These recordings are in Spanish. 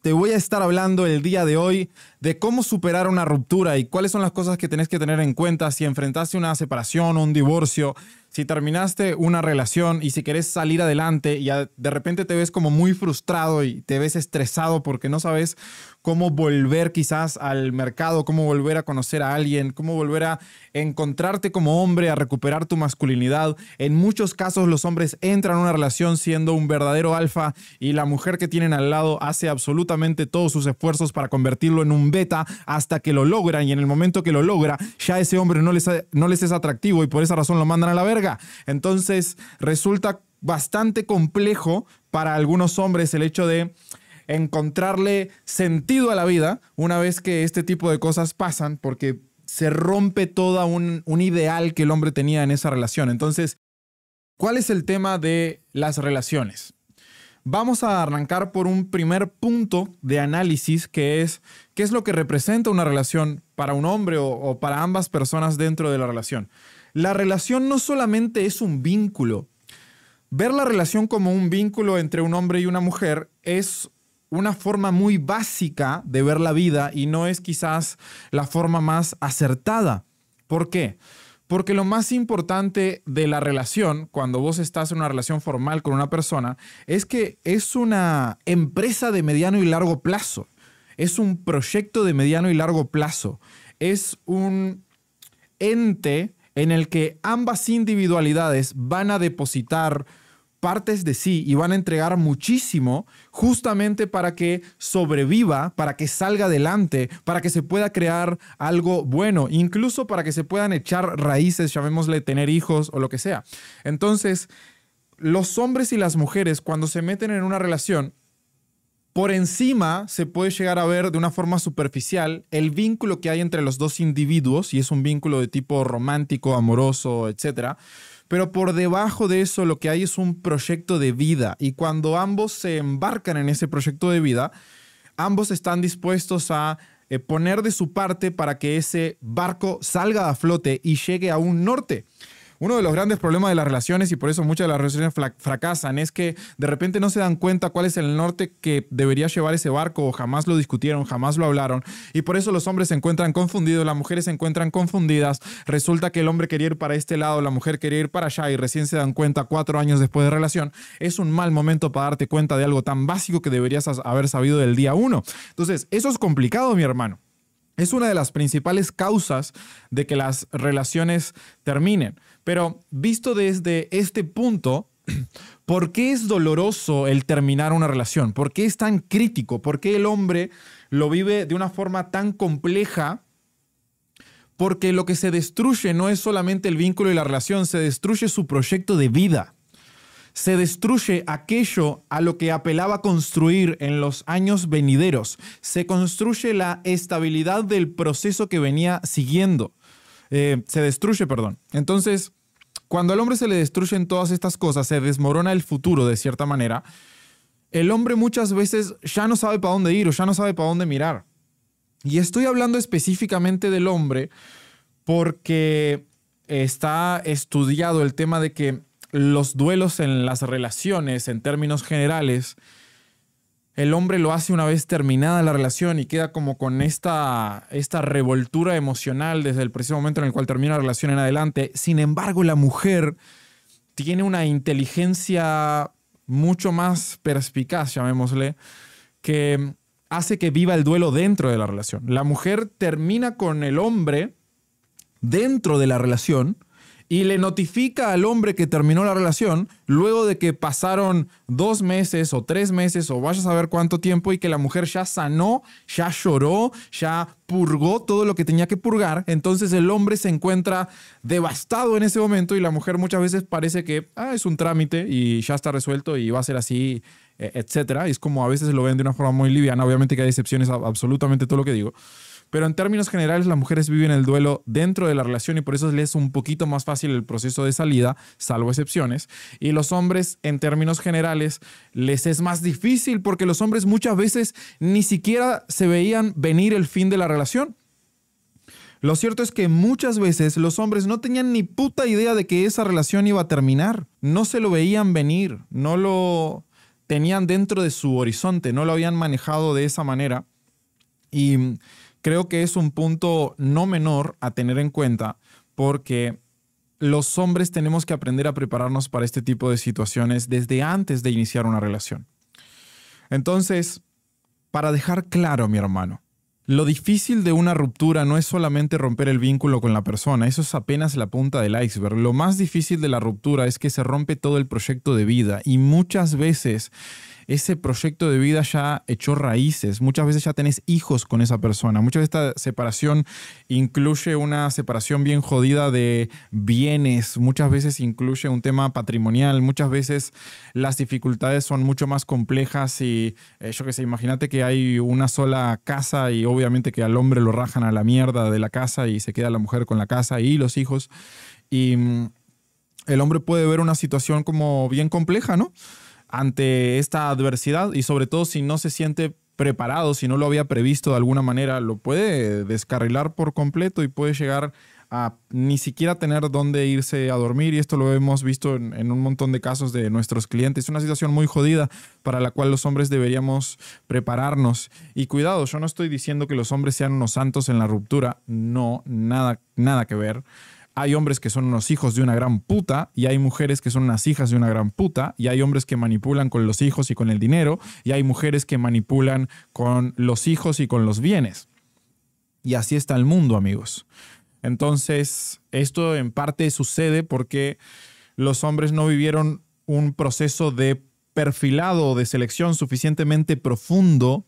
te voy a estar hablando el día de hoy de cómo superar una ruptura y cuáles son las cosas que tenés que tener en cuenta si enfrentaste una separación o un divorcio, si terminaste una relación y si querés salir adelante y de repente te ves como muy frustrado y te ves estresado porque no sabes cómo volver quizás al mercado, cómo volver a conocer a alguien, cómo volver a encontrarte como hombre, a recuperar tu masculinidad. En muchos casos los hombres entran a una relación siendo un verdadero alfa y la mujer que tienen al lado hace absolutamente todos sus esfuerzos para convertirlo en un beta hasta que lo logran, y en el momento que lo logra ya ese hombre no les es atractivo y por esa razón lo mandan a la verga. Entonces resulta bastante complejo para algunos hombres el hecho de encontrarle sentido a la vida una vez que este tipo de cosas pasan, porque se rompe todo un ideal que el hombre tenía en esa relación. Entonces, ¿cuál es el tema de las relaciones? Vamos a arrancar por un primer punto de análisis, que es qué es lo que representa una relación para un hombre o para ambas personas dentro de la relación. La relación no solamente es un vínculo. Ver la relación como un vínculo entre un hombre y una mujer es una forma muy básica de ver la vida y no es quizás la forma más acertada. ¿Por qué? Porque lo más importante de la relación, cuando vos estás en una relación formal con una persona, es que es una empresa de mediano y largo plazo. Es un proyecto de mediano y largo plazo. Es un ente en el que ambas individualidades van a depositar partes de sí y van a entregar muchísimo justamente para que sobreviva, para que salga adelante, para que se pueda crear algo bueno, incluso para que se puedan echar raíces, llamémosle tener hijos o lo que sea. Entonces, los hombres y las mujeres cuando se meten en una relación, por encima se puede llegar a ver de una forma superficial el vínculo que hay entre los dos individuos, y es un vínculo de tipo romántico, amoroso, etcétera. Pero por debajo de eso lo que hay es un proyecto de vida, y cuando ambos se embarcan en ese proyecto de vida, ambos están dispuestos a poner de su parte para que ese barco salga a flote y llegue a un norte. Uno de los grandes problemas de las relaciones, y por eso muchas de las relaciones fracasan, es que de repente no se dan cuenta cuál es el norte que debería llevar ese barco, o jamás lo discutieron, jamás lo hablaron, y por eso los hombres se encuentran confundidos, las mujeres se encuentran confundidas. Resulta que el hombre quería ir para este lado, la mujer quería ir para allá, y recién se dan cuenta 4 años después de relación. Es un mal momento para darte cuenta de algo tan básico que deberías haber sabido del día 1. Entonces, eso es complicado, mi hermano. Es una de las principales causas de que las relaciones terminen. Pero visto desde este punto, ¿por qué es doloroso el terminar una relación? ¿Por qué es tan crítico? ¿Por qué el hombre lo vive de una forma tan compleja? Porque lo que se destruye no es solamente el vínculo y la relación, se destruye su proyecto de vida. Se destruye aquello a lo que apelaba a construir en los años venideros. Se construye la estabilidad del proceso que venía siguiendo. Se destruye, perdón. Entonces, cuando al hombre se le destruyen todas estas cosas, se desmorona el futuro de cierta manera. El hombre muchas veces ya no sabe para dónde ir o ya no sabe para dónde mirar. Y estoy hablando específicamente del hombre porque está estudiado el tema de que los duelos en las relaciones, en términos generales, el hombre lo hace una vez terminada la relación y queda como con esta revoltura emocional desde el preciso momento en el cual termina la relación en adelante. Sin embargo, la mujer tiene una inteligencia mucho más perspicaz, llamémosle, que hace que viva el duelo dentro de la relación. La mujer termina con el hombre dentro de la relación y le notifica al hombre que terminó la relación luego de que pasaron 2 meses o 3 meses o vayas a ver cuánto tiempo, y que la mujer ya sanó, ya lloró, ya purgó todo lo que tenía que purgar. Entonces el hombre se encuentra devastado en ese momento y la mujer muchas veces parece que es un trámite y ya está resuelto y va a ser así, etcétera. Y es como a veces lo ven de una forma muy liviana. Obviamente que hay excepciones a absolutamente todo lo que digo. Pero en términos generales, las mujeres viven el duelo dentro de la relación y por eso les es un poquito más fácil el proceso de salida, salvo excepciones. Y los hombres, en términos generales, les es más difícil porque los hombres muchas veces ni siquiera se veían venir el fin de la relación. Lo cierto es que muchas veces los hombres no tenían ni puta idea de que esa relación iba a terminar. No se lo veían venir, no lo tenían dentro de su horizonte, no lo habían manejado de esa manera. Y creo que es un punto no menor a tener en cuenta, porque los hombres tenemos que aprender a prepararnos para este tipo de situaciones desde antes de iniciar una relación. Entonces, para dejar claro, mi hermano, lo difícil de una ruptura no es solamente romper el vínculo con la persona, eso es apenas la punta del iceberg. Lo más difícil de la ruptura es que se rompe todo el proyecto de vida y muchas veces ese proyecto de vida ya echó raíces, muchas veces ya tenés hijos con esa persona, muchas veces esta separación incluye una separación bien jodida de bienes, muchas veces incluye un tema patrimonial, muchas veces las dificultades son mucho más complejas y yo qué sé, imagínate que hay una sola casa y obviamente que al hombre lo rajan a la mierda de la casa y se queda la mujer con la casa y los hijos y el hombre puede ver una situación como bien compleja, ¿no? Ante esta adversidad y sobre todo si no se siente preparado, si no lo había previsto de alguna manera, lo puede descarrilar por completo y puede llegar a ni siquiera tener dónde irse a dormir y esto lo hemos visto en un montón de casos de nuestros clientes. Es una situación muy jodida para la cual los hombres deberíamos prepararnos. Y cuidado, yo no estoy diciendo que los hombres sean unos santos en la ruptura, no, nada que ver. Hay hombres que son unos hijos de una gran puta y hay mujeres que son unas hijas de una gran puta y hay hombres que manipulan con los hijos y con el dinero y hay mujeres que manipulan con los hijos y con los bienes. Y así está el mundo, amigos. Entonces, esto en parte sucede porque los hombres no vivieron un proceso de perfilado o de selección suficientemente profundo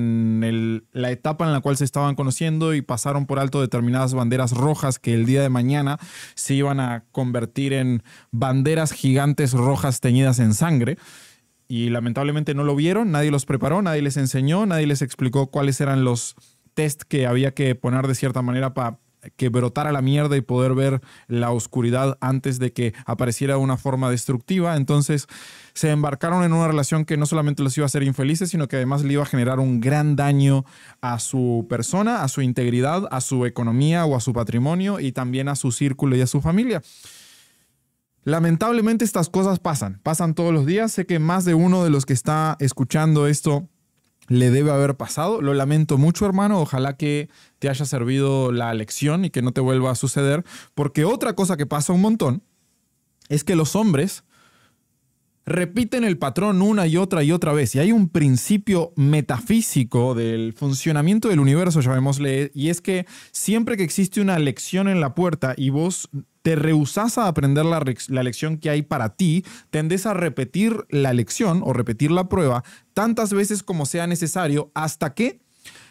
en la etapa en la cual se estaban conociendo y pasaron por alto determinadas banderas rojas que el día de mañana se iban a convertir en banderas gigantes rojas teñidas en sangre. Y lamentablemente no lo vieron, nadie los preparó, nadie les enseñó, nadie les explicó cuáles eran los test que había que poner de cierta manera para que brotara la mierda y poder ver la oscuridad antes de que apareciera una forma destructiva. Entonces se embarcaron en una relación que no solamente los iba a hacer infelices, sino que además le iba a generar un gran daño a su persona, a su integridad, a su economía o a su patrimonio y también a su círculo y a su familia. Lamentablemente estas cosas pasan todos los días. Sé que más de uno de los que está escuchando esto le debe haber pasado. Lo lamento mucho, hermano. Ojalá que te haya servido la lección y que no te vuelva a suceder. Porque otra cosa que pasa un montón es que los hombres repiten el patrón una y otra vez. Y hay un principio metafísico del funcionamiento del universo, llamémosle, y es que siempre que existe una lección en la puerta y vos te rehusás a aprender la lección que hay para ti, tendés a repetir la lección o repetir la prueba tantas veces como sea necesario hasta que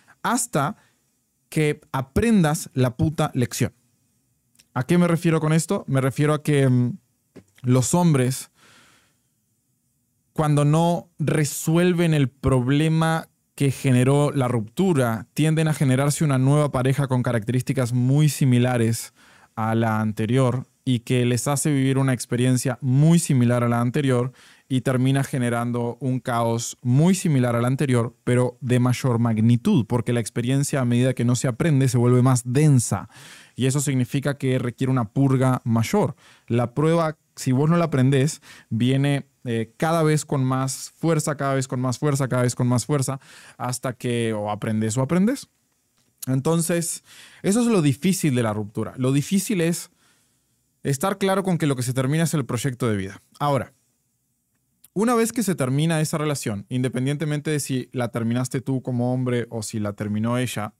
aprendas la puta lección. ¿A qué me refiero con esto? Me refiero a que los hombres, cuando no resuelven el problema que generó la ruptura, tienden a generarse una nueva pareja con características muy similares a la anterior y que les hace vivir una experiencia muy similar a la anterior y termina generando un caos muy similar a la anterior, pero de mayor magnitud, porque la experiencia a medida que no se aprende se vuelve más densa y eso significa que requiere una purga mayor. La prueba, si vos no la aprendés, viene cada vez con más fuerza, cada vez con más fuerza, cada vez con más fuerza, hasta que o aprendes. Entonces, eso es lo difícil de la ruptura. Lo difícil es estar claro con que lo que se termina es el proyecto de vida. Ahora, una vez que se termina esa relación, independientemente de si la terminaste tú como hombre o si la terminó ella,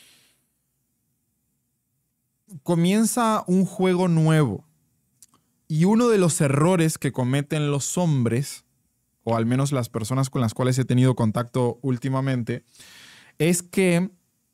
comienza un juego nuevo. Y uno de los errores que cometen los hombres, o al menos las personas con las cuales he tenido contacto últimamente, es que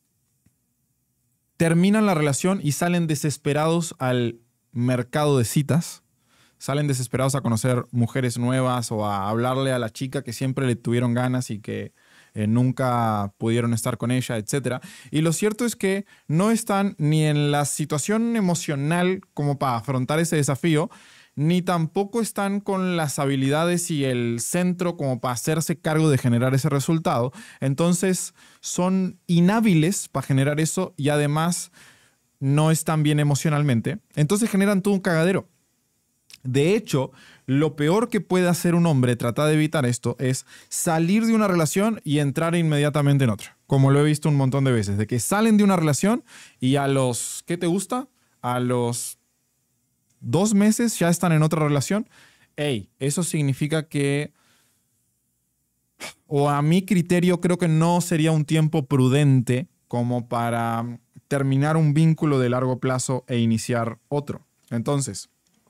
terminan la relación y salen desesperados al mercado de citas, salen desesperados a conocer mujeres nuevas o a hablarle a la chica que siempre le tuvieron ganas y que nunca pudieron estar con ella, etc. Y lo cierto es que no están ni en la situación emocional como para afrontar ese desafío, ni tampoco están con las habilidades y el centro como para hacerse cargo de generar ese resultado. Entonces son inhábiles para generar eso y además no están bien emocionalmente. Entonces generan todo un cagadero. De hecho, Lo peor que puede hacer un hombre, tratar de evitar esto, es salir de una relación y entrar inmediatamente en otra. Como lo he visto un montón de veces, de que salen de una relación y a los, ¿qué te gusta? A los 2 meses ya están en otra relación. Ey, eso significa que, o a mi criterio, creo que no sería un tiempo prudente como para terminar un vínculo de largo plazo e iniciar otro. Entonces,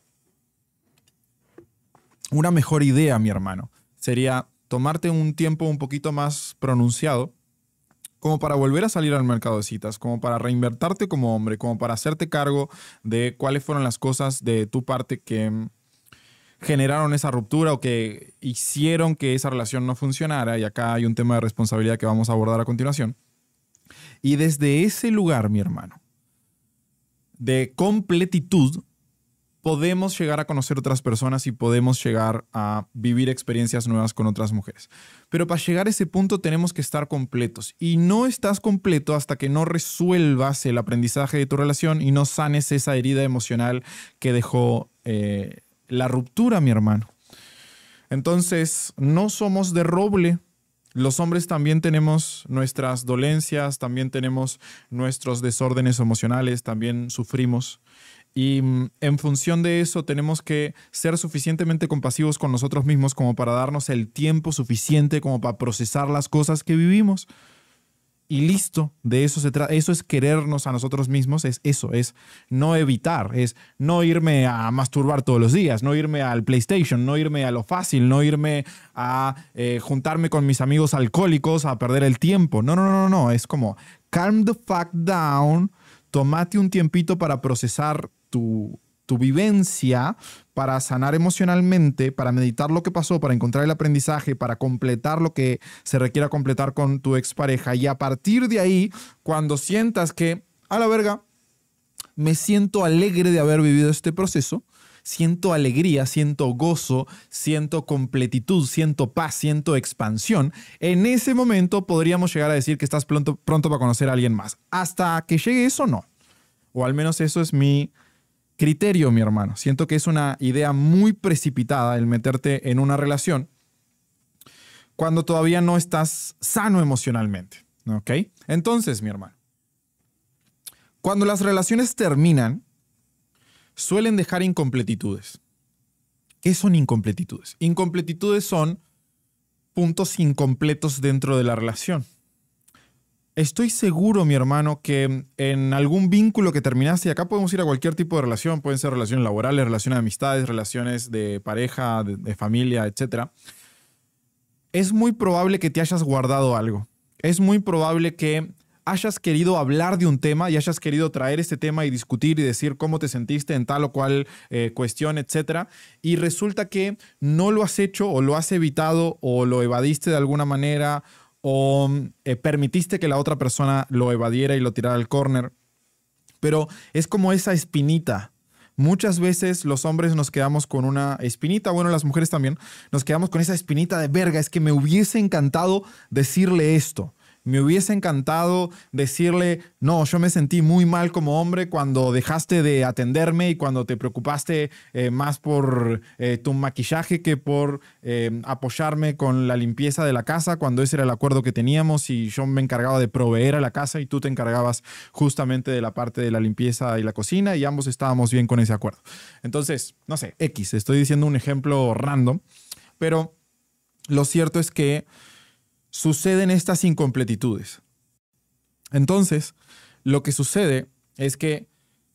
una mejor idea, mi hermano, sería tomarte un tiempo un poquito más pronunciado como para volver a salir al mercado de citas, como para reinvertirte como hombre, como para hacerte cargo de cuáles fueron las cosas de tu parte que generaron esa ruptura o que hicieron que esa relación no funcionara. Y acá hay un tema de responsabilidad que vamos a abordar a continuación. Y desde ese lugar, mi hermano, de completitud, podemos llegar a conocer otras personas y podemos llegar a vivir experiencias nuevas con otras mujeres. Pero para llegar a ese punto tenemos que estar completos. Y no estás completo hasta que no resuelvas el aprendizaje de tu relación y no sanes esa herida emocional que dejó la ruptura, mi hermano. Entonces, no somos de roble. Los hombres también tenemos nuestras dolencias, también tenemos nuestros desórdenes emocionales, también sufrimos. Y en función de eso tenemos que ser suficientemente compasivos con nosotros mismos como para darnos el tiempo suficiente como para procesar las cosas que vivimos. Y listo, de eso se trata. Eso es querernos a nosotros mismos, es eso, es no evitar, es no irme a masturbar todos los días, no irme al PlayStation, no irme a lo fácil, no irme a juntarme con mis amigos alcohólicos a perder el tiempo. No, no, no, no, es como calm the fuck down, tómate un tiempito para procesar tu vivencia, para sanar emocionalmente, para meditar lo que pasó, para encontrar el aprendizaje, para completar lo que se requiera completar con tu expareja. Y a partir de ahí, cuando sientas que, a la verga, me siento alegre de haber vivido este proceso, siento alegría, siento gozo, siento completitud, siento paz, siento expansión, en ese momento podríamos llegar a decir que estás pronto para conocer a alguien más. Hasta que llegue eso, no. O al menos eso es mi criterio, mi hermano. Siento que es una idea muy precipitada el meterte en una relación cuando todavía no estás sano emocionalmente. ¿Ok? Entonces, mi hermano, cuando las relaciones terminan, suelen dejar incompletitudes. ¿Qué son incompletitudes? Incompletitudes son puntos incompletos dentro de la relación. Estoy seguro, mi hermano, que en algún vínculo que terminaste, y acá podemos ir a cualquier tipo de relación, pueden ser relaciones laborales, relaciones de amistades, relaciones de pareja, de familia, etc. Es muy probable que te hayas guardado algo. Es muy probable que hayas querido hablar de un tema y hayas querido traer este tema y discutir y decir cómo te sentiste en tal o cual cuestión, etc. Y resulta que no lo has hecho o lo has evitado o lo evadiste de alguna manera o permitiste que la otra persona lo evadiera y lo tirara al córner. Pero es como esa espinita. Muchas veces los hombres nos quedamos con una espinita, bueno, las mujeres también, nos quedamos con esa espinita de verga, es que me hubiese encantado decirle esto. Me hubiese encantado decirle, no, yo me sentí muy mal como hombre cuando dejaste de atenderme y cuando te preocupaste más por tu maquillaje que por apoyarme con la limpieza de la casa, cuando ese era el acuerdo que teníamos y yo me encargaba de proveer a la casa y tú te encargabas justamente de la parte de la limpieza y la cocina y ambos estábamos bien con ese acuerdo. Entonces, no sé, X, estoy diciendo un ejemplo random, pero lo cierto es que suceden estas incompletitudes. Entonces, lo que sucede es que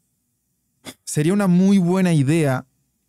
sería una muy buena idea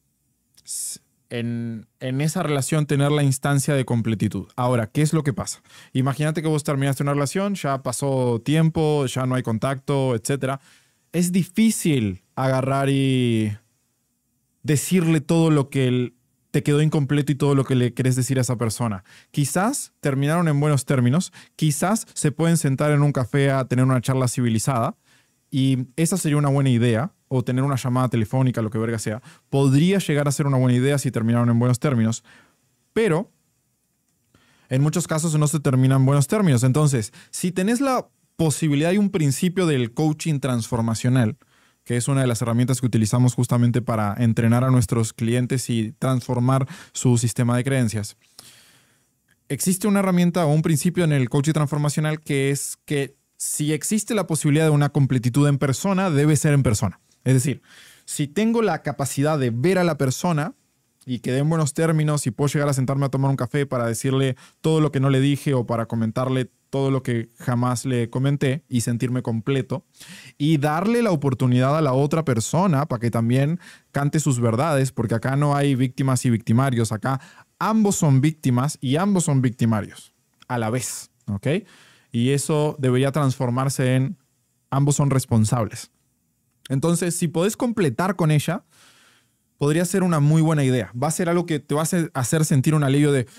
en esa relación tener la instancia de completitud. Ahora, ¿qué es lo que pasa? Imagínate que vos terminaste una relación, ya pasó tiempo, ya no hay contacto, etc. Es difícil agarrar y decirle todo lo que te quedó incompleto y todo lo que le querés decir a esa persona. Quizás terminaron en buenos términos, quizás se pueden sentar en un café a tener una charla civilizada y esa sería una buena idea, o tener una llamada telefónica, lo que verga sea. Podría llegar a ser una buena idea si terminaron en buenos términos, pero en muchos casos no se terminan en buenos términos. Entonces, si tenés la posibilidad y un principio del coaching transformacional, que es una de las herramientas que utilizamos justamente para entrenar a nuestros clientes y transformar su sistema de creencias. Existe una herramienta o un principio en el coaching transformacional que es que si existe la posibilidad de una completitud en persona, debe ser en persona. Es decir, si tengo la capacidad de ver a la persona y quedé en buenos términos y puedo llegar a sentarme a tomar un café para decirle todo lo que no le dije o para comentarle todo lo que jamás le comenté y sentirme completo y darle la oportunidad a la otra persona para que también cante sus verdades, porque acá no hay víctimas y victimarios, acá ambos son víctimas y ambos son victimarios a la vez, ¿ok? Y eso debería transformarse en ambos son responsables. Entonces, si podés completar con ella, podría ser una muy buena idea. Va a ser algo que te va a hacer sentir un alivio de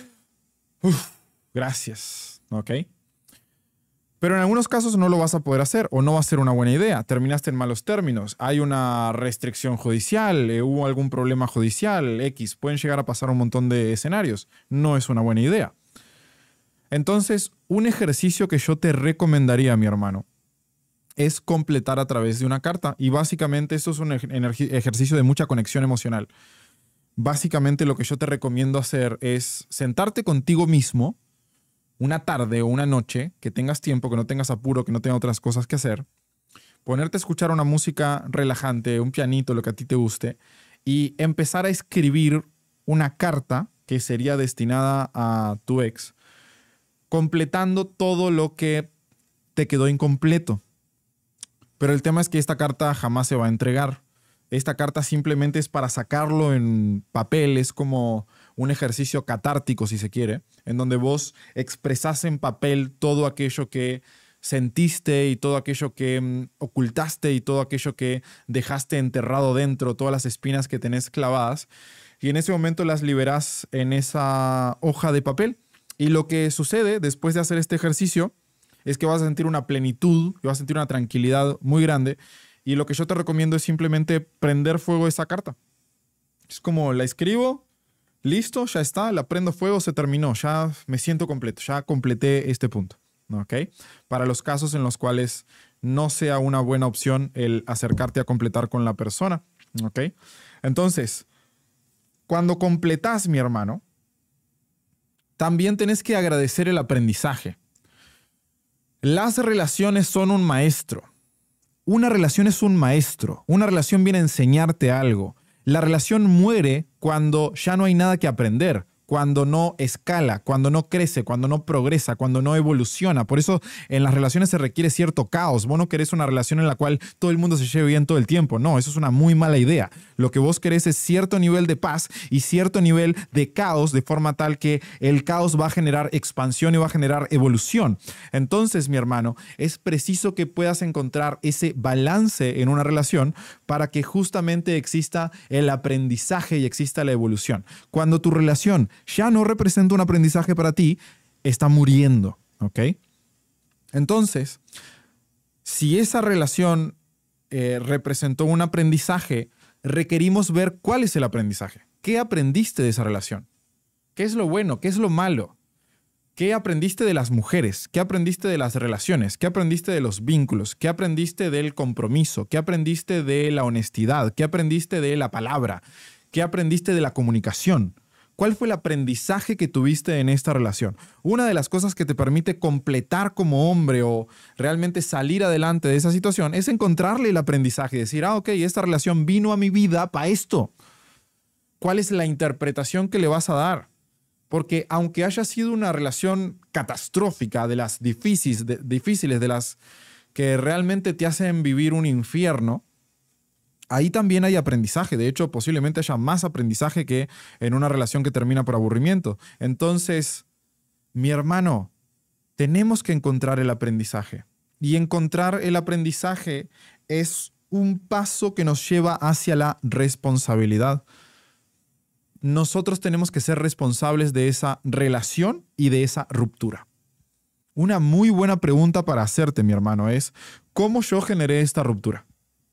gracias, ¿ok? Pero en algunos casos no lo vas a poder hacer o no va a ser una buena idea. Terminaste en malos términos. Hay una restricción judicial, hubo algún problema judicial, X. Pueden llegar a pasar un montón de escenarios. No es una buena idea. Entonces, un ejercicio que yo te recomendaría, mi hermano, es completar a través de una carta. Y básicamente esto es un ejercicio de mucha conexión emocional. Básicamente lo que yo te recomiendo hacer es sentarte contigo mismo una tarde o una noche, que tengas tiempo, que no tengas apuro, que no tengas otras cosas que hacer, ponerte a escuchar una música relajante, un pianito, lo que a ti te guste, y empezar a escribir una carta que sería destinada a tu ex, completando todo lo que te quedó incompleto. Pero el tema es que esta carta jamás se va a entregar. Esta carta simplemente es para sacarlo en papel, es como un ejercicio catártico, si se quiere, en donde vos expresás en papel todo aquello que sentiste y todo aquello que ocultaste y todo aquello que dejaste enterrado dentro, todas las espinas que tenés clavadas, y en ese momento las liberás en esa hoja de papel. Y lo que sucede después de hacer este ejercicio es que vas a sentir una plenitud, vas a sentir una tranquilidad muy grande. Y lo que yo te recomiendo es simplemente prender fuego a esa carta. Es como la escribo, listo, ya está, la prendo fuego, se terminó, ya me siento completo, ya completé este punto. ¿Ok? Para los casos en los cuales no sea una buena opción el acercarte a completar con la persona. ¿Ok? Entonces, cuando completas, mi hermano, también tenés que agradecer el aprendizaje. Las relaciones son un maestro. Una relación es un maestro. Una relación viene a enseñarte algo. La relación muere cuando ya no hay nada que aprender, cuando no escala, cuando no crece, cuando no progresa, cuando no evoluciona. Por eso en las relaciones se requiere cierto caos. Vos no querés una relación en la cual todo el mundo se lleve bien todo el tiempo. No, eso es una muy mala idea. Lo que vos querés es cierto nivel de paz y cierto nivel de caos, de forma tal que el caos va a generar expansión y va a generar evolución. Entonces, mi hermano, es preciso que puedas encontrar ese balance en una relación para que justamente exista el aprendizaje y exista la evolución. Cuando tu relación ya no representa un aprendizaje para ti, está muriendo, ¿ok? Entonces, si esa relación representó un aprendizaje, requerimos ver cuál es el aprendizaje. ¿Qué aprendiste de esa relación? ¿Qué es lo bueno? ¿Qué es lo malo? ¿Qué aprendiste de las mujeres? ¿Qué aprendiste de las relaciones? ¿Qué aprendiste de los vínculos? ¿Qué aprendiste del compromiso? ¿Qué aprendiste de la honestidad? ¿Qué aprendiste de la palabra? ¿Qué aprendiste de la comunicación? ¿Cuál fue el aprendizaje que tuviste en esta relación? Una de las cosas que te permite completar como hombre o realmente salir adelante de esa situación es encontrarle el aprendizaje y decir, ok, esta relación vino a mi vida para esto. ¿Cuál es la interpretación que le vas a dar? Porque aunque haya sido una relación catastrófica, de las difíciles, de las que realmente te hacen vivir un infierno, ahí también hay aprendizaje. De hecho, posiblemente haya más aprendizaje que en una relación que termina por aburrimiento. Entonces, mi hermano, tenemos que encontrar el aprendizaje. Y encontrar el aprendizaje es un paso que nos lleva hacia la responsabilidad. Nosotros tenemos que ser responsables de esa relación y de esa ruptura. Una muy buena pregunta para hacerte, mi hermano, es ¿cómo yo generé esta ruptura?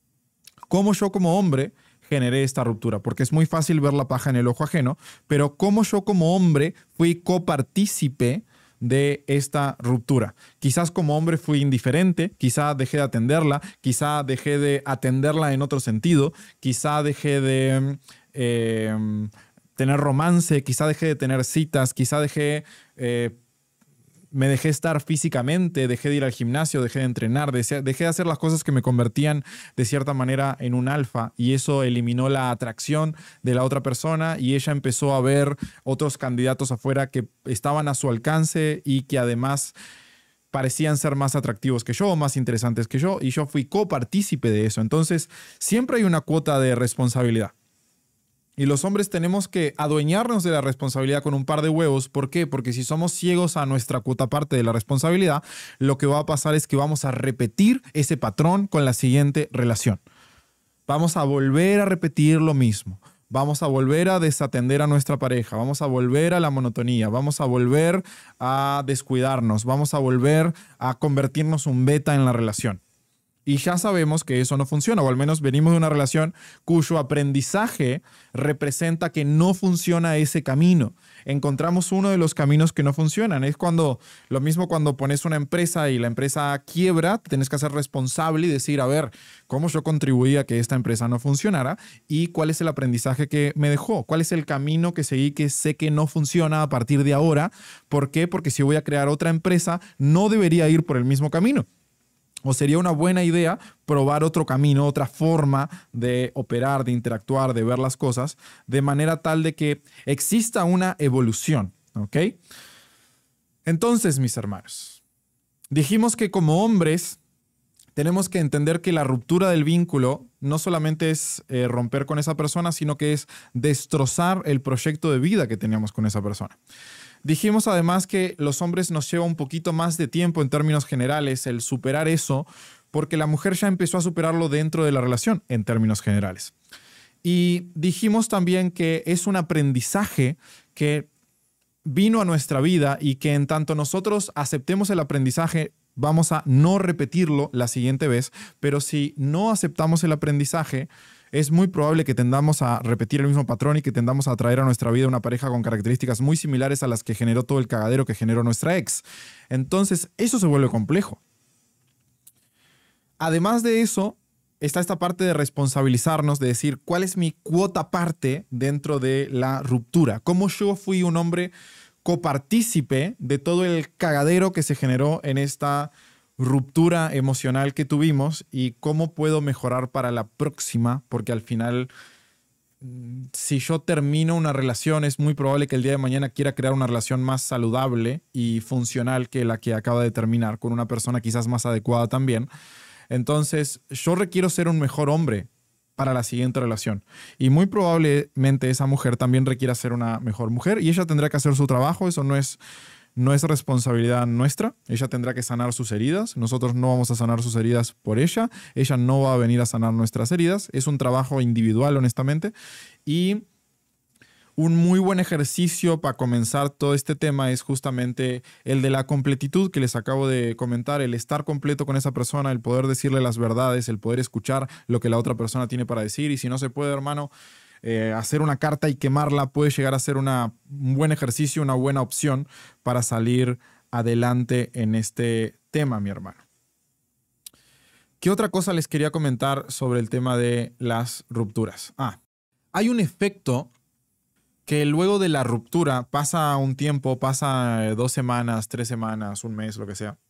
¿Cómo yo como hombre generé esta ruptura? Porque es muy fácil ver la paja en el ojo ajeno, pero ¿cómo yo como hombre fui copartícipe de esta ruptura. Quizás como hombre fui indiferente, quizá dejé de atenderla, quizá dejé de atenderla en otro sentido, quizá dejé de tener romance, quizá dejé de tener citas, quizá me dejé estar físicamente, dejé de ir al gimnasio, dejé de entrenar, dejé de hacer las cosas que me convertían de cierta manera en un alfa, y eso eliminó la atracción de la otra persona y ella empezó a ver otros candidatos afuera que estaban a su alcance y que además parecían ser más atractivos que yo, más interesantes que yo, y yo fui copartícipe de eso. Entonces, siempre hay una cuota de responsabilidad. Y los hombres tenemos que adueñarnos de la responsabilidad con un par de huevos. ¿Por qué? Porque si somos ciegos a nuestra cuota parte de la responsabilidad, lo que va a pasar es que vamos a repetir ese patrón con la siguiente relación. Vamos a volver a repetir lo mismo. Vamos a volver a desatender a nuestra pareja. Vamos a volver a la monotonía. Vamos a volver a descuidarnos. Vamos a volver a convertirnos un beta en la relación. Y ya sabemos que eso no funciona, o al menos venimos de una relación cuyo aprendizaje representa que no funciona ese camino. Encontramos uno de los caminos que no funcionan. Es lo mismo cuando pones una empresa y la empresa quiebra, tienes que ser responsable y decir, a ver, ¿cómo yo contribuí a que esta empresa no funcionara? ¿Y cuál es el aprendizaje que me dejó? ¿Cuál es el camino que seguí que sé que no funciona a partir de ahora? ¿Por qué? Porque si voy a crear otra empresa, no debería ir por el mismo camino. O sería una buena idea probar otro camino, otra forma de operar, de interactuar, de ver las cosas, de manera tal de que exista una evolución, ¿ok? Entonces, mis hermanos, dijimos que como hombres tenemos que entender que la ruptura del vínculo no solamente es romper con esa persona, sino que es destrozar el proyecto de vida que teníamos con esa persona. Dijimos además que los hombres nos lleva un poquito más de tiempo en términos generales el superar eso, porque la mujer ya empezó a superarlo dentro de la relación en términos generales. Y dijimos también que es un aprendizaje que vino a nuestra vida y que en tanto nosotros aceptemos el aprendizaje, vamos a no repetirlo la siguiente vez, pero si no aceptamos el aprendizaje, es muy probable que tendamos a repetir el mismo patrón y que tendamos a traer a nuestra vida una pareja con características muy similares a las que generó todo el cagadero que generó nuestra ex. Entonces, eso se vuelve complejo. Además de eso, está esta parte de responsabilizarnos, de decir, ¿cuál es mi cuota parte dentro de la ruptura? ¿Cómo yo fui un hombre copartícipe de todo el cagadero que se generó en esta ruptura emocional que tuvimos y cómo puedo mejorar para la próxima? Porque al final, si yo termino una relación, es muy probable que el día de mañana quiera crear una relación más saludable y funcional que la que acaba de terminar, con una persona quizás más adecuada también. Entonces, yo requiero ser un mejor hombre para la siguiente relación. Y muy probablemente esa mujer también requiera ser una mejor mujer y ella tendrá que hacer su trabajo. Eso no es responsabilidad nuestra. Ella tendrá que sanar sus heridas. Nosotros no vamos a sanar sus heridas por ella. Ella no va a venir a sanar nuestras heridas. Es un trabajo individual, honestamente. Y un muy buen ejercicio para comenzar todo este tema es justamente el de la completitud que les acabo de comentar, el estar completo con esa persona, el poder decirle las verdades, el poder escuchar lo que la otra persona tiene para decir. Y si no se puede, hermano, hacer una carta y quemarla puede llegar a ser un buen ejercicio, una buena opción para salir adelante en este tema, mi hermano. ¿Qué otra cosa les quería comentar sobre el tema de las rupturas? Hay un efecto que luego de la ruptura pasa un tiempo, pasa 2 semanas, 3 semanas, un mes, lo que sea.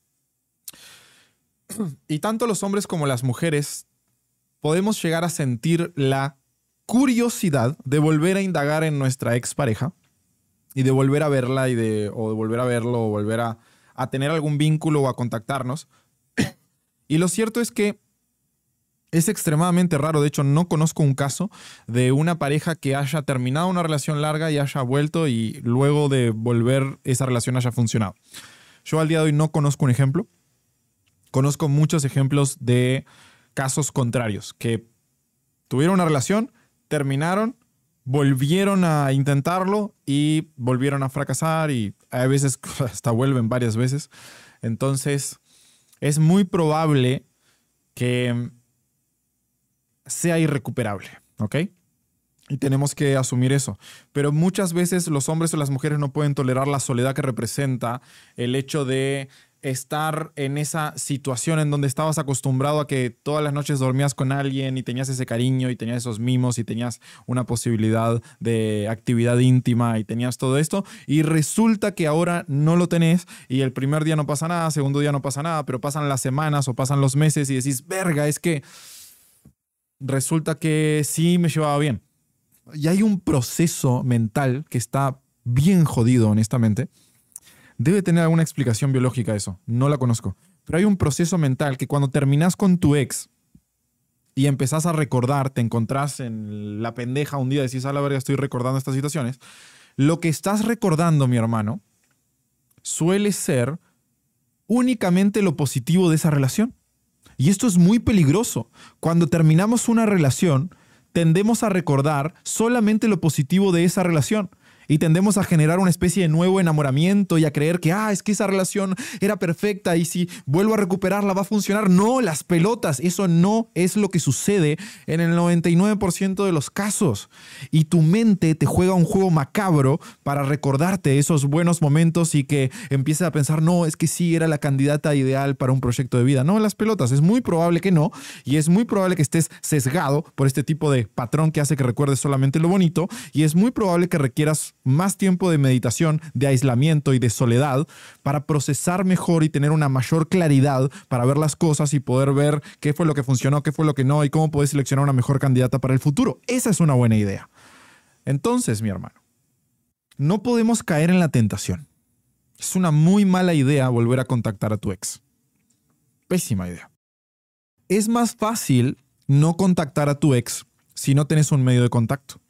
Y tanto los hombres como las mujeres podemos llegar a sentir la curiosidad de volver a indagar en nuestra expareja y de volver a verla o de volver a verlo o volver a tener algún vínculo o a contactarnos. Y lo cierto es que es extremadamente raro. De hecho, no conozco un caso de una pareja que haya terminado una relación larga y haya vuelto y luego de volver esa relación haya funcionado. Yo al día de hoy no conozco un ejemplo. Conozco muchos ejemplos de casos contrarios, que tuvieron una relación, terminaron, volvieron a intentarlo y volvieron a fracasar y a veces hasta vuelven varias veces. Entonces, es muy probable que sea irrecuperable, ¿ok? Y tenemos que asumir eso. Pero muchas veces los hombres o las mujeres no pueden tolerar la soledad que representa el hecho de estar en esa situación en donde estabas acostumbrado a que todas las noches dormías con alguien y tenías ese cariño y tenías esos mimos y tenías una posibilidad de actividad íntima y tenías todo esto, y resulta que ahora no lo tenés y el primer día no pasa nada, segundo día no pasa nada, pero pasan las semanas o pasan los meses y decís, verga, es que resulta que sí me llevaba bien. Y hay un proceso mental que está bien jodido, honestamente. Debe tener alguna explicación biológica eso. No la conozco. Pero hay un proceso mental que cuando terminás con tu ex y empezás a recordar, te encontrás en la pendeja un día y decís, a la verga, estoy recordando estas situaciones. Lo que estás recordando, mi hermano, suele ser únicamente lo positivo de esa relación. Y esto es muy peligroso. Cuando terminamos una relación, tendemos a recordar solamente lo positivo de esa relación. Y tendemos a generar una especie de nuevo enamoramiento y a creer que, es que esa relación era perfecta y si vuelvo a recuperarla va a funcionar. No, las pelotas, eso no es lo que sucede en el 99% de los casos. Y tu mente te juega un juego macabro para recordarte esos buenos momentos y que empieces a pensar, no, es que sí, era la candidata ideal para un proyecto de vida. No, las pelotas, es muy probable que no. Y es muy probable que estés sesgado por este tipo de patrón que hace que recuerdes solamente lo bonito. Y es muy probable que requieras más tiempo de meditación, de aislamiento y de soledad para procesar mejor y tener una mayor claridad para ver las cosas y poder ver qué fue lo que funcionó, qué fue lo que no y cómo puedes seleccionar una mejor candidata para el futuro. Esa es una buena idea. Entonces, mi hermano, no podemos caer en la tentación. Es una muy mala idea volver a contactar a tu ex. Pésima idea. Es más fácil no contactar a tu ex si no tienes un medio de contacto.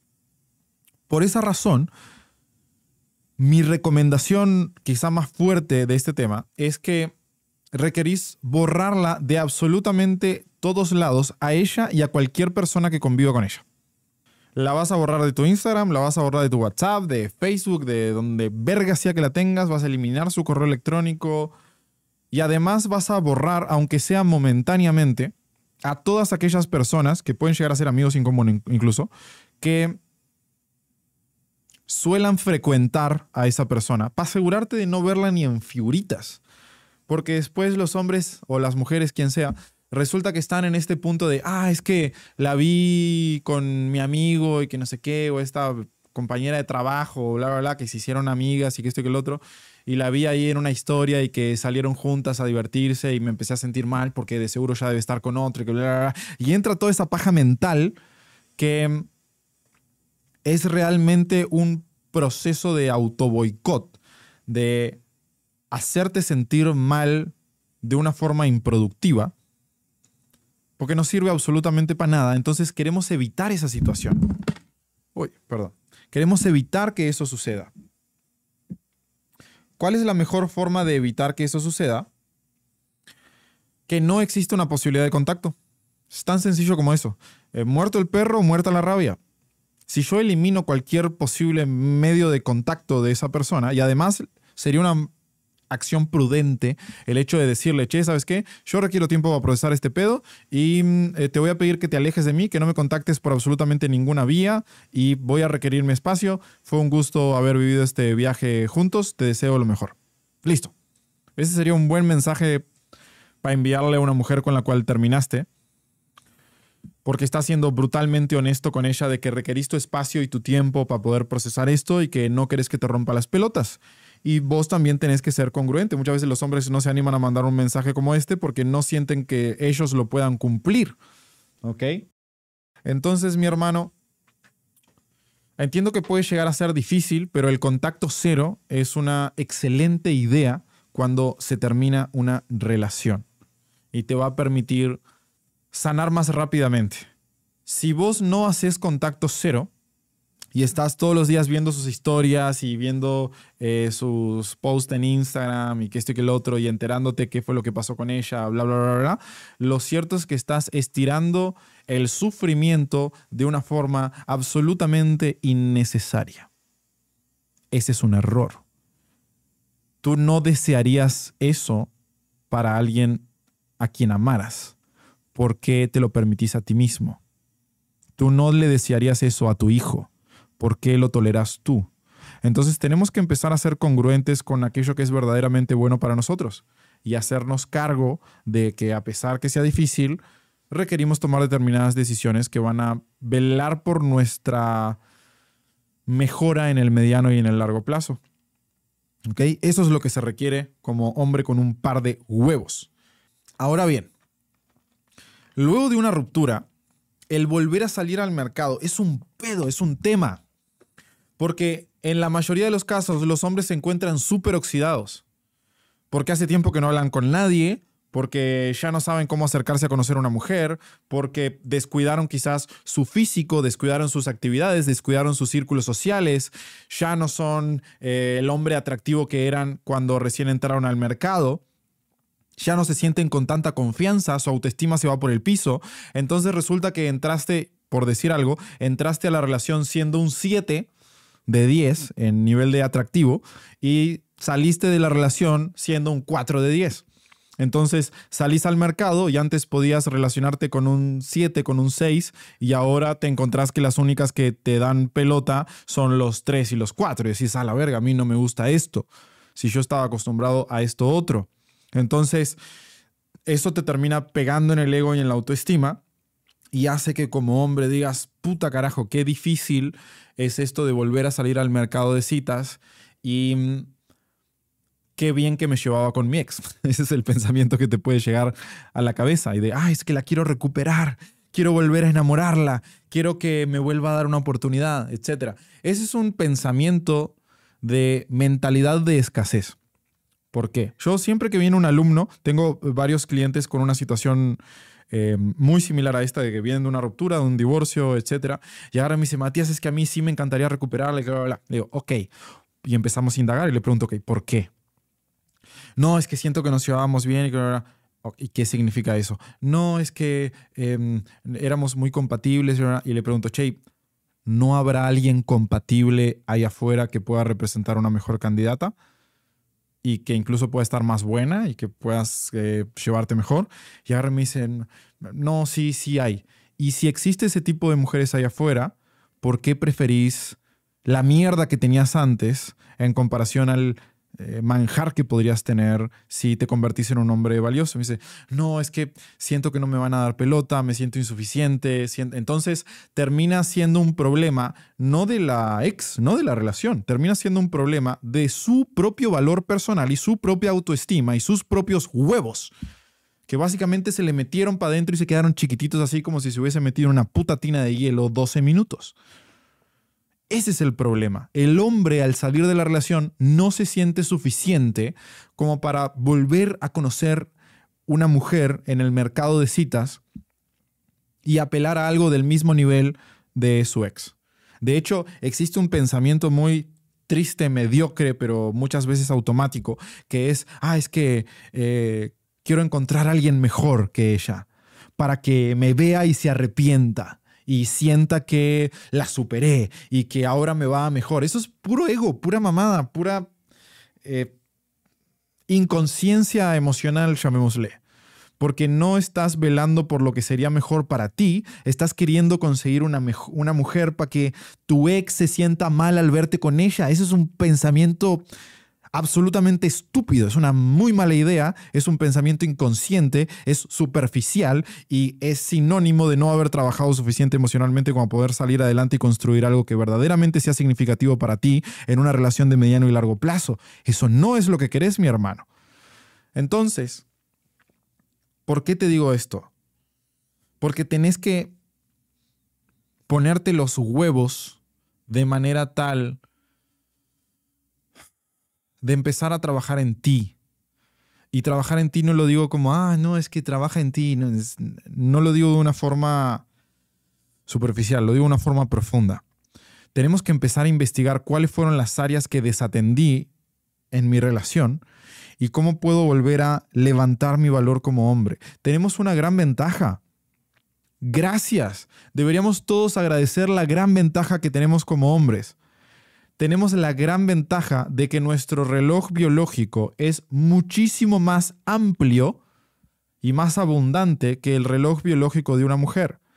Por esa razón, mi recomendación quizá más fuerte de este tema es que requerís borrarla de absolutamente todos lados a ella y a cualquier persona que conviva con ella. La vas a borrar de tu Instagram, la vas a borrar de tu WhatsApp, de Facebook, de donde verga sea que la tengas, vas a eliminar su correo electrónico y además vas a borrar, aunque sea momentáneamente, a todas aquellas personas que pueden llegar a ser amigos en común incluso, que suelan frecuentar a esa persona para asegurarte de no verla ni en figuritas. Porque después los hombres o las mujeres, quien sea, resulta que están en este punto de, es que la vi con mi amigo y que no sé qué, o esta compañera de trabajo, bla, bla, bla, que se hicieron amigas y que esto y que el otro, y la vi ahí en una historia y que salieron juntas a divertirse y me empecé a sentir mal porque de seguro ya debe estar con otro y que bla, bla, bla. Y entra toda esa paja mental que es realmente un proceso de autoboicot, de hacerte sentir mal de una forma improductiva, porque no sirve absolutamente para nada. Entonces queremos evitar esa situación. Queremos evitar que eso suceda. ¿Cuál es la mejor forma de evitar que eso suceda? Que no exista una posibilidad de contacto. Es tan sencillo como eso. Muerto el perro, muerta la rabia. Si yo elimino cualquier posible medio de contacto de esa persona, y además sería una acción prudente el hecho de decirle, che, ¿sabes qué? Yo requiero tiempo para procesar este pedo y te voy a pedir que te alejes de mí, que no me contactes por absolutamente ninguna vía y voy a requerir mi espacio. Fue un gusto haber vivido este viaje juntos. Te deseo lo mejor. Listo. Ese sería un buen mensaje para enviarle a una mujer con la cual terminaste, porque estás siendo brutalmente honesto con ella de que requerís tu espacio y tu tiempo para poder procesar esto y que no querés que te rompa las pelotas. Y vos también tenés que ser congruente. Muchas veces los hombres no se animan a mandar un mensaje como este porque no sienten que ellos lo puedan cumplir. ¿Ok? Entonces, mi hermano, entiendo que puede llegar a ser difícil, pero el contacto cero es una excelente idea cuando se termina una relación y te va a permitir sanar más rápidamente. Si vos no haces contacto cero y estás todos los días viendo sus historias y viendo sus posts en Instagram y que esto y que el otro y enterándote qué fue lo que pasó con ella, bla, bla, bla, bla, lo cierto es que estás estirando el sufrimiento de una forma absolutamente innecesaria. Ese es un error. Tú no desearías eso para alguien a quien amaras. ¿Por qué te lo permitís a ti mismo? Tú no le desearías eso a tu hijo. ¿Por qué lo toleras tú? Entonces tenemos que empezar a ser congruentes con aquello que es verdaderamente bueno para nosotros y hacernos cargo de que, a pesar que sea difícil, requerimos tomar determinadas decisiones que van a velar por nuestra mejora en el mediano y en el largo plazo. ¿Ok? Eso es lo que se requiere como hombre con un par de huevos. Ahora bien, luego de una ruptura, el volver a salir al mercado es un pedo, es un tema. Porque en la mayoría de los casos los hombres se encuentran súper oxidados. Porque hace tiempo que no hablan con nadie, porque ya no saben cómo acercarse a conocer a una mujer, porque descuidaron quizás su físico, descuidaron sus actividades, descuidaron sus círculos sociales, ya no son el hombre atractivo que eran cuando recién entraron al mercado. Ya no se sienten con tanta confianza, su autoestima se va por el piso. Entonces resulta que entraste, por decir algo, entraste a la relación siendo un 7 de 10 en nivel de atractivo y saliste de la relación siendo un 4 de 10. Entonces salís al mercado y antes podías relacionarte con un 7, con un 6 y ahora te encontrás que las únicas que te dan pelota son los 3 y los 4 y decís, a la verga, a mí no me gusta esto, si yo estaba acostumbrado a esto otro. Entonces, eso te termina pegando en el ego y en la autoestima y hace que como hombre digas, puta carajo, qué difícil es esto de volver a salir al mercado de citas y qué bien que me llevaba con mi ex. Ese es el pensamiento que te puede llegar a la cabeza y de, es que la quiero recuperar, quiero volver a enamorarla, quiero que me vuelva a dar una oportunidad, etc. Ese es un pensamiento de mentalidad de escasez. ¿Por qué? Yo siempre que viene un alumno, tengo varios clientes con una situación muy similar a esta, de que vienen de una ruptura, de un divorcio, etc. Y ahora me dice, Matías, es que a mí sí me encantaría recuperarla, y bla, bla, bla. Le digo, ok. Y empezamos a indagar y le pregunto, ok, ¿por qué? No, es que siento que nos llevábamos bien y bla, bla, bla. ¿Y qué significa eso? No, es que éramos muy compatibles, bla, bla. Y le pregunto, che, ¿no habrá alguien compatible ahí afuera que pueda representar una mejor candidata? Y que incluso pueda estar más buena y que puedas llevarte mejor. Y ahora me dicen, no, sí hay. Y si existe ese tipo de mujeres allá afuera, ¿por qué preferís la mierda que tenías antes en comparación al manjar que podrías tener si te convertís en un hombre valioso? Me dice, no, es que siento que no me van a dar pelota, me siento insuficiente. Entonces termina siendo un problema no de la ex, no de la relación, termina siendo un problema de su propio valor personal y su propia autoestima y sus propios huevos, que básicamente se le metieron para adentro y se quedaron chiquititos, así como si se hubiese metido en una puta tina de hielo 12 minutos. Ese es el problema. El hombre, al salir de la relación, no se siente suficiente como para volver a conocer una mujer en el mercado de citas y apelar a algo del mismo nivel de su ex. De hecho, existe un pensamiento muy triste, mediocre, pero muchas veces automático, que es, es que quiero encontrar a alguien mejor que ella, para que me vea y se arrepienta y sienta que la superé y que ahora me va mejor. Eso es puro ego, pura mamada, pura inconsciencia emocional, llamémosle. Porque no estás velando por lo que sería mejor para ti, estás queriendo conseguir una mujer para que tu ex se sienta mal al verte con ella. Ese es un pensamiento absolutamente estúpido, es una muy mala idea, es un pensamiento inconsciente, es superficial y es sinónimo de no haber trabajado suficiente emocionalmente como poder salir adelante y construir algo que verdaderamente sea significativo para ti en una relación de mediano y largo plazo. Eso no es lo que querés, mi hermano. Entonces, ¿por qué te digo esto? Porque tenés que ponerte los huevos de manera tal de empezar a trabajar en ti. Y trabajar en ti no lo digo como, no, es que trabaja en ti. No lo digo de una forma superficial, lo digo de una forma profunda. Tenemos que empezar a investigar cuáles fueron las áreas que desatendí en mi relación y cómo puedo volver a levantar mi valor como hombre. Tenemos una gran ventaja. Gracias. Deberíamos todos agradecer la gran ventaja que tenemos como hombres. Tenemos la gran ventaja de que nuestro reloj biológico es muchísimo más amplio y más abundante que el reloj biológico de una mujer.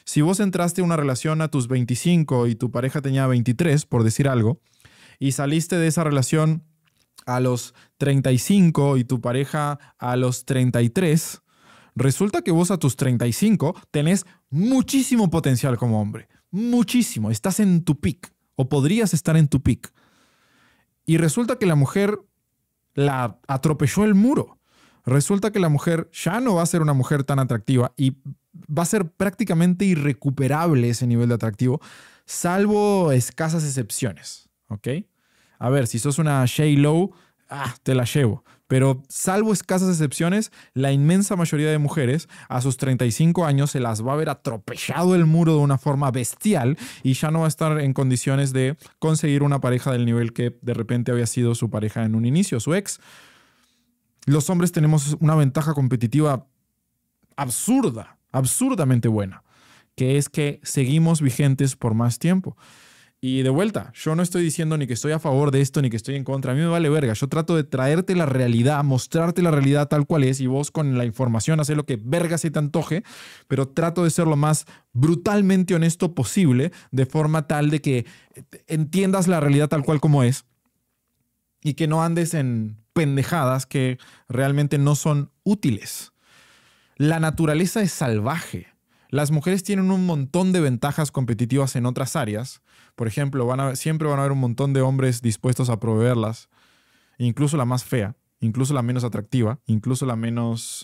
Si vos entraste a una relación a tus 25 y tu pareja tenía 23, por decir algo, y saliste de esa relación a los 35 y tu pareja a los 33, resulta que vos a tus 35 tenés muchísimo potencial como hombre. Muchísimo. Estás en tu peak o podrías estar en tu peak. Y resulta que la mujer la atropelló el muro. Resulta que la mujer ya no va a ser una mujer tan atractiva y va a ser prácticamente irrecuperable ese nivel de atractivo, salvo escasas excepciones. ¿Ok? A ver, si sos una J-Lo, te la llevo. Pero salvo escasas excepciones, la inmensa mayoría de mujeres a sus 35 años se las va a ver atropellado el muro de una forma bestial y ya no va a estar en condiciones de conseguir una pareja del nivel que de repente había sido su pareja en un inicio, su ex. Los hombres tenemos una ventaja competitiva absurdamente buena, que es que seguimos vigentes por más tiempo. Y de vuelta, yo no estoy diciendo ni que estoy a favor de esto ni que estoy en contra. A mí me vale verga. Yo trato de traerte la realidad, mostrarte la realidad tal cual es y vos con la información hacer lo que verga se te antoje, pero trato de ser lo más brutalmente honesto posible de forma tal de que entiendas la realidad tal cual como es y que no andes en pendejadas que realmente no son útiles. La naturaleza es salvaje. Las mujeres tienen un montón de ventajas competitivas en otras áreas. Por ejemplo, siempre van a haber un montón de hombres dispuestos a proveerlas, incluso la más fea, incluso la menos atractiva, incluso la menos...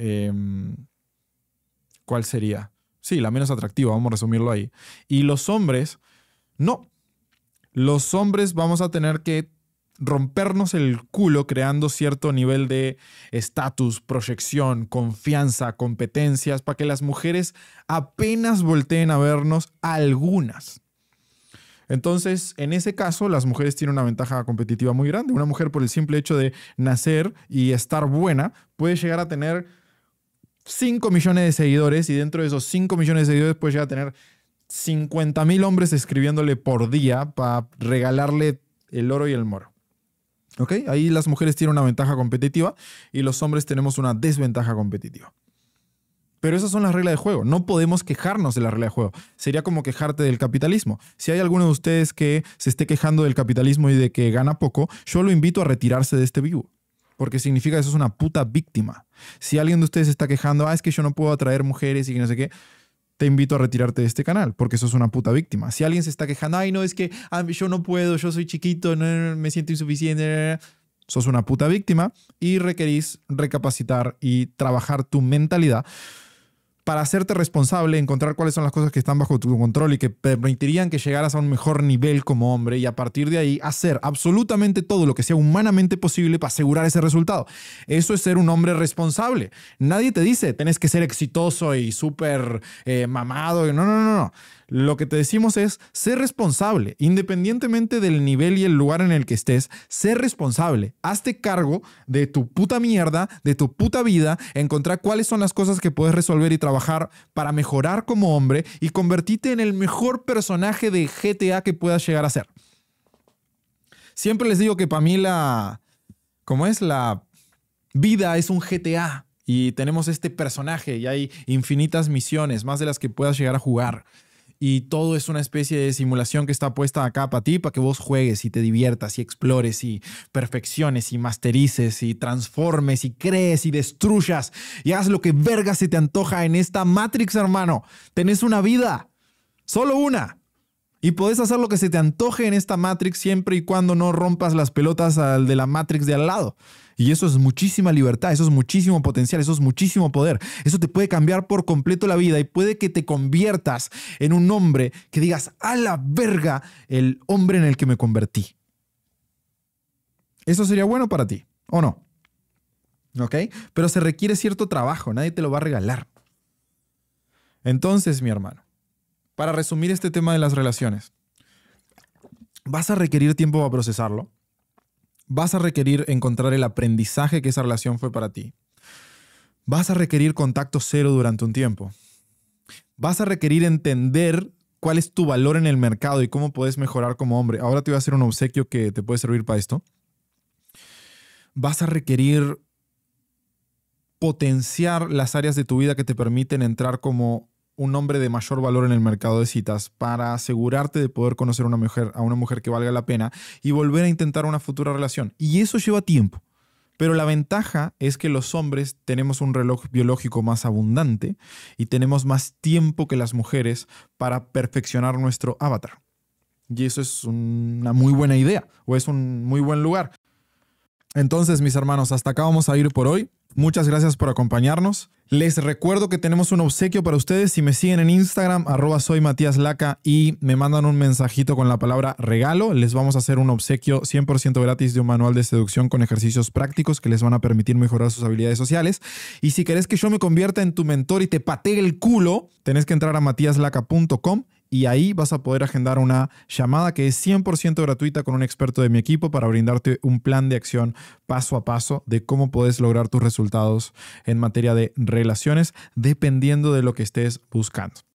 ¿cuál sería? Sí, la menos atractiva, vamos a resumirlo ahí. Y los hombres, no. Los hombres vamos a tener que rompernos el culo creando cierto nivel de estatus, proyección, confianza, competencias, para que las mujeres apenas volteen a vernos algunas. Entonces, en ese caso, las mujeres tienen una ventaja competitiva muy grande. Una mujer, por el simple hecho de nacer y estar buena, puede llegar a tener 5 millones de seguidores y dentro de esos 5 millones de seguidores puede llegar a tener 50,000 hombres escribiéndole por día para regalarle el oro y el moro. ¿Ok? Ahí las mujeres tienen una ventaja competitiva y los hombres tenemos una desventaja competitiva. Pero esas son las reglas de juego. No podemos quejarnos de la regla de juego. Sería como quejarte del capitalismo. Si hay alguno de ustedes que se esté quejando del capitalismo y de que gana poco, yo lo invito a retirarse de este vivo. Porque significa que eso es una puta víctima. Si alguien de ustedes está quejando, es que yo no puedo atraer mujeres y que no sé qué, te invito a retirarte de este canal, porque eso es una puta víctima. Si alguien se está quejando, no, es que yo no puedo, yo soy chiquito, no, me siento insuficiente, sos una puta víctima y requerís recapacitar y trabajar tu mentalidad para hacerte responsable, encontrar cuáles son las cosas que están bajo tu control y que permitirían que llegaras a un mejor nivel como hombre y a partir de ahí hacer absolutamente todo lo que sea humanamente posible para asegurar ese resultado. Eso es ser un hombre responsable. Nadie te dice, tenés que ser exitoso y súper mamado. No. Lo que te decimos es ser responsable, independientemente del nivel y el lugar en el que estés, ser responsable. Hazte cargo de tu puta mierda, de tu puta vida, encontrar cuáles son las cosas que puedes resolver y trabajar para mejorar como hombre y convertirte en el mejor personaje de GTA que puedas llegar a ser. Siempre les digo que para mí la vida es un GTA y tenemos este personaje y hay infinitas misiones, más de las que puedas llegar a jugar. Y todo es una especie de simulación que está puesta acá para ti, para que vos juegues y te diviertas y explores y perfecciones y masterices y transformes y crees y destruyas y hagas lo que verga se te antoja en esta Matrix, hermano. Tenés una vida, solo una. Y podés hacer lo que se te antoje en esta Matrix siempre y cuando no rompas las pelotas al de la Matrix de al lado. Y eso es muchísima libertad, eso es muchísimo potencial, eso es muchísimo poder. Eso te puede cambiar por completo la vida y puede que te conviertas en un hombre que digas, a la verga, el hombre en el que me convertí. Eso sería bueno para ti, ¿o no? ¿Ok? Pero se requiere cierto trabajo, nadie te lo va a regalar. Entonces, mi hermano, para resumir este tema de las relaciones, vas a requerir tiempo para procesarlo. Vas a requerir encontrar el aprendizaje que esa relación fue para ti. Vas a requerir contacto cero durante un tiempo. Vas a requerir entender cuál es tu valor en el mercado y cómo puedes mejorar como hombre. Ahora te voy a hacer un obsequio que te puede servir para esto. Vas a requerir potenciar las áreas de tu vida que te permiten entrar como un hombre de mayor valor en el mercado de citas, para asegurarte de poder conocer a una mujer que valga la pena y volver a intentar una futura relación. Y eso lleva tiempo. Pero la ventaja es que los hombres tenemos un reloj biológico más abundante y tenemos más tiempo que las mujeres para perfeccionar nuestro avatar. Y eso es una muy buena idea, o es un muy buen lugar. Entonces, mis hermanos, hasta acá vamos a ir por hoy. Muchas gracias por acompañarnos. Les recuerdo que tenemos un obsequio para ustedes. Si me siguen en Instagram, @soyMatiasLaca, y me mandan un mensajito con la palabra regalo, les vamos a hacer un obsequio 100% gratis de un manual de seducción con ejercicios prácticos que les van a permitir mejorar sus habilidades sociales. Y si querés que yo me convierta en tu mentor y te patee el culo, tenés que entrar a matiaslaca.com y ahí vas a poder agendar una llamada que es 100% gratuita con un experto de mi equipo para brindarte un plan de acción paso a paso de cómo puedes lograr tus resultados en materia de relaciones dependiendo de lo que estés buscando.